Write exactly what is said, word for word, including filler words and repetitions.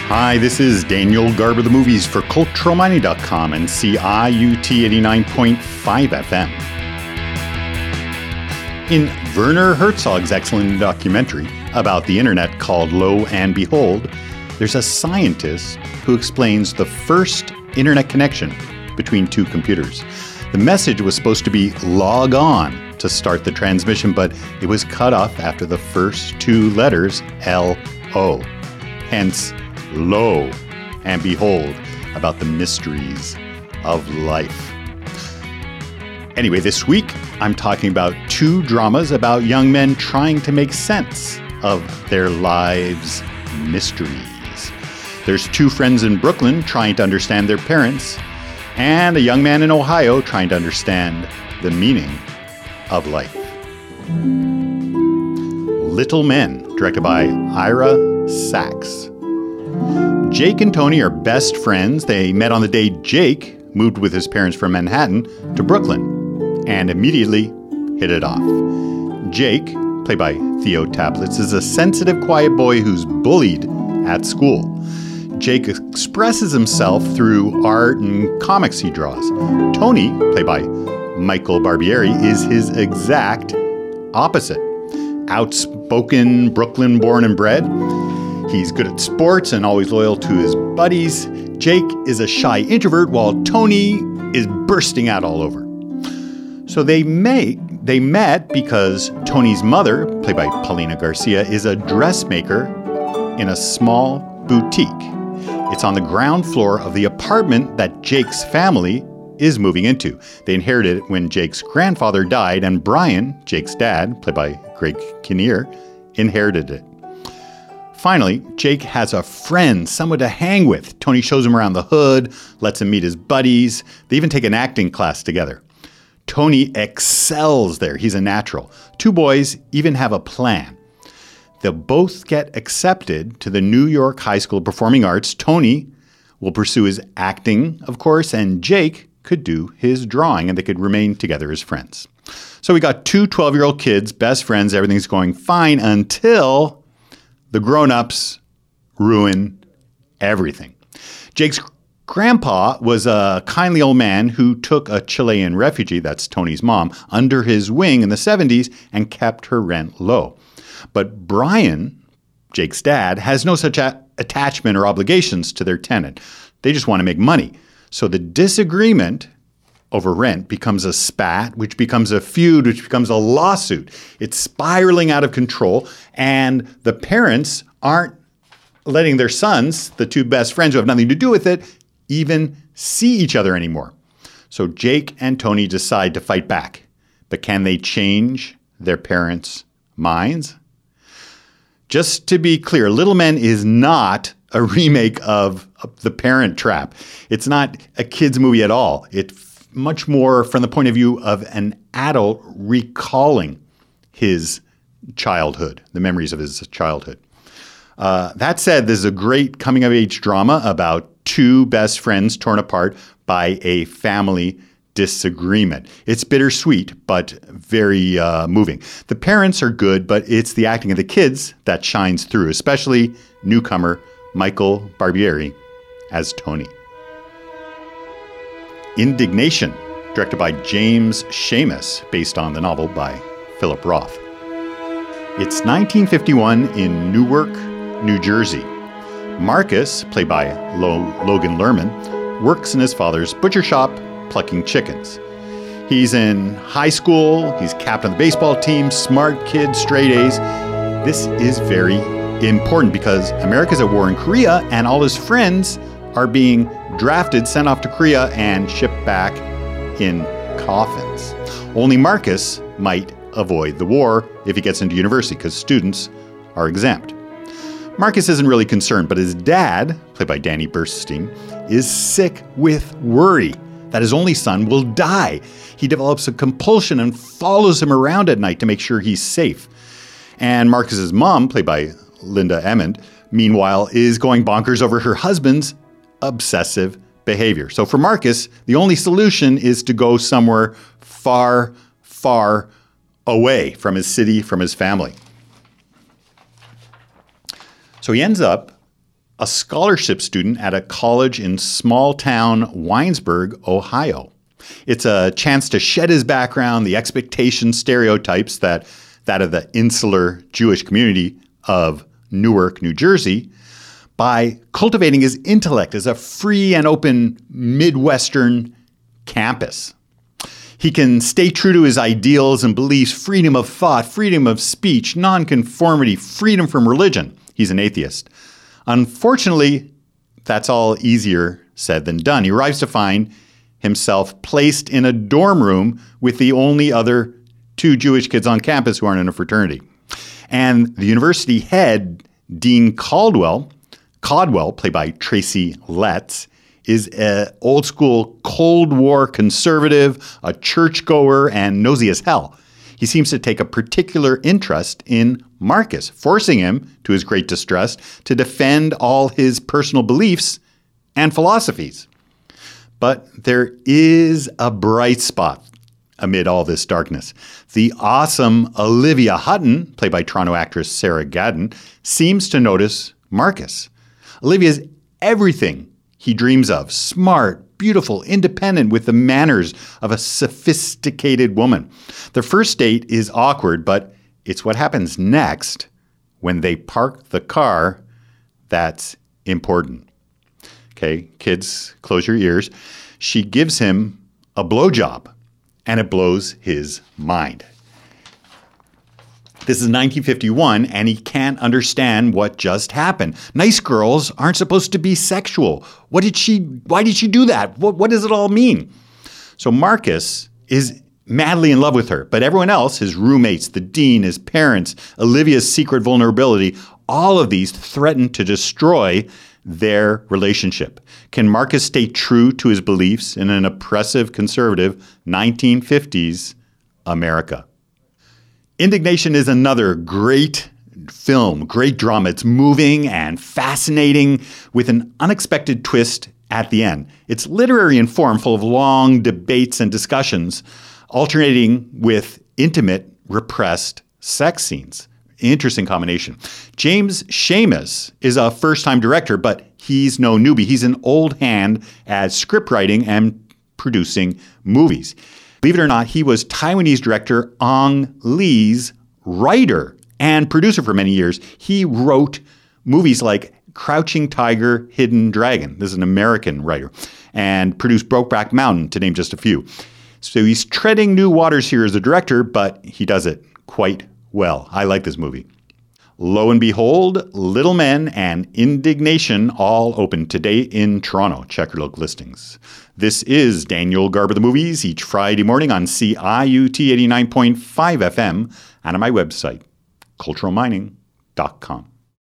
Hi, this is Daniel Garber, the movies for Cultural Mining dot com and C I U T eighty-nine point five F M. In Werner Herzog's excellent documentary about the internet called Lo and Behold, there's a scientist who explains the first internet connection between two computers. The message was supposed to be log on to start the transmission, but it was cut off after the first two letters, L O. Hence, Lo and Behold, about the mysteries of life. Anyway, this week I'm talking about two dramas about young men trying to make sense of their lives' mysteries. There's two friends in Brooklyn trying to understand their parents, and a young man in Ohio trying to understand the meaning of life. Little Men, directed by Ira Sachs. Jake and Tony are best friends. They met on the day Jake moved with his parents from Manhattan to Brooklyn and immediately hit it off. Jake, played by Theo Tablitz, is a sensitive, quiet boy who's bullied at school. Jake expresses himself through art and comics he draws. Tony, played by Michael Barbieri, is his exact opposite. Outspoken, Brooklyn born and bred. He's good at sports and always loyal to his buddies. Jake is a shy introvert while Tony is bursting out all over. So they make, they met because Tony's mother, played by Paulina Garcia, is a dressmaker in a small boutique. It's on the ground floor of the apartment that Jake's family is moving into. They inherited it when Jake's grandfather died, and Brian, Jake's dad, played by Greg Kinnear, inherited it. Finally, Jake has a friend, someone to hang with. Tony shows him around the hood, lets him meet his buddies. They even take an acting class together. Tony excels there. He's a natural. Two boys even have a plan. They'll both get accepted to the New York High School of Performing Arts. Tony will pursue his acting, of course, and Jake could do his drawing, and they could remain together as friends. So we got two twelve-year-old kids, best friends. Everything's going fine until the grown-ups ruin everything. Jake's grandpa was a kindly old man who took a Chilean refugee, that's Tony's mom, under his wing in the seventies and kept her rent low. But Brian, Jake's dad, has no such a- attachment or obligations to their tenant. They just want to make money. So the disagreement over rent becomes a spat, which becomes a feud, which becomes a lawsuit. It's spiraling out of control, and the parents aren't letting their sons, the two best friends who have nothing to do with it, even see each other anymore. So Jake and Tony decide to fight back. But can they change their parents' minds? Just to be clear, Little Men is not a remake of The Parent Trap. It's not a kid's movie at all. It's much more from the point of view of an adult recalling his childhood, the memories of his childhood. Uh, that said, this is a great coming-of-age drama about two best friends torn apart by a family disagreement. It's bittersweet, but very uh, moving. The parents are good, but it's the acting of the kids that shines through, especially newcomer Michael Barbieri as Tony. Indignation, directed by James Schamus, based on the novel by Philip Roth. It's nineteen fifty-one in Newark, New Jersey. Marcus, played by Lo- Logan Lerman, works in his father's butcher shop plucking chickens. He's in high school, he's captain of the baseball team, smart kid, straight A's. This is very important because America's at war in Korea and all his friends are being drafted, sent off to Korea, and shipped back in coffins. Only Marcus might avoid the war if he gets into university because students are exempt. Marcus isn't really concerned, but his dad, played by Danny Burstein, is sick with worry that his only son will die. He develops a compulsion and follows him around at night to make sure he's safe. And Marcus's mom, played by Linda Emmond, meanwhile, is going bonkers over her husband's obsessive behavior. So for Marcus, the only solution is to go somewhere far, far away from his city, from his family. So he ends up a scholarship student at a college in small-town Winesburg, Ohio. It's a chance to shed his background, the expectations, stereotypes that that of the insular Jewish community of Newark, New Jersey, by cultivating his intellect as a free and open Midwestern campus. He can stay true to his ideals and beliefs, freedom of thought, freedom of speech, nonconformity, freedom from religion. He's an atheist. Unfortunately, that's all easier said than done. He arrives to find himself placed in a dorm room with the only other two Jewish kids on campus who aren't in a fraternity. And the university head, Dean Caldwell, Caldwell, played by Tracy Letts, is an old-school Cold War conservative, a churchgoer, and nosy as hell. He seems to take a particular interest in Marcus, forcing him, to his great distress, to defend all his personal beliefs and philosophies. But there is a bright spot amid all this darkness. The awesome Olivia Hutton, played by Toronto actress Sarah Gadon, seems to notice Marcus. Olivia's everything he dreams of. Smart, beautiful, independent, with the manners of a sophisticated woman. The first date is awkward, but it's what happens next when they park the car that's important. Okay, kids, close your ears. She gives him a blowjob, and it blows his mind. This is nineteen fifty-one, and he can't understand what just happened. Nice girls aren't supposed to be sexual. What did she, why did she do that? What, what does it all mean? So Marcus is madly in love with her, but everyone else, his roommates, the dean, his parents, Olivia's secret vulnerability, all of these threaten to destroy their relationship. Can Marcus stay true to his beliefs in an oppressive, conservative nineteen fifties America? Indignation is another great film, great drama. It's moving and fascinating with an unexpected twist at the end. It's literary in form, full of long debates and discussions, alternating with intimate, repressed sex scenes. Interesting combination. James Schamus is a first-time director, but he's no newbie. He's an old hand at script writing and producing movies. Believe it or not, he was Taiwanese director Ang Lee's writer and producer for many years. He wrote movies like Crouching Tiger, Hidden Dragon. This is an American writer. And produced Brokeback Mountain, to name just a few. So he's treading new waters here as a director, but he does it quite well. I like this movie. Lo and behold, Little Men and Indignation all open today in Toronto. Check your local listings. This is Daniel Garber the Movies, each Friday morning on C I U T eighty-nine point five F M and on my website, cultural mining dot com.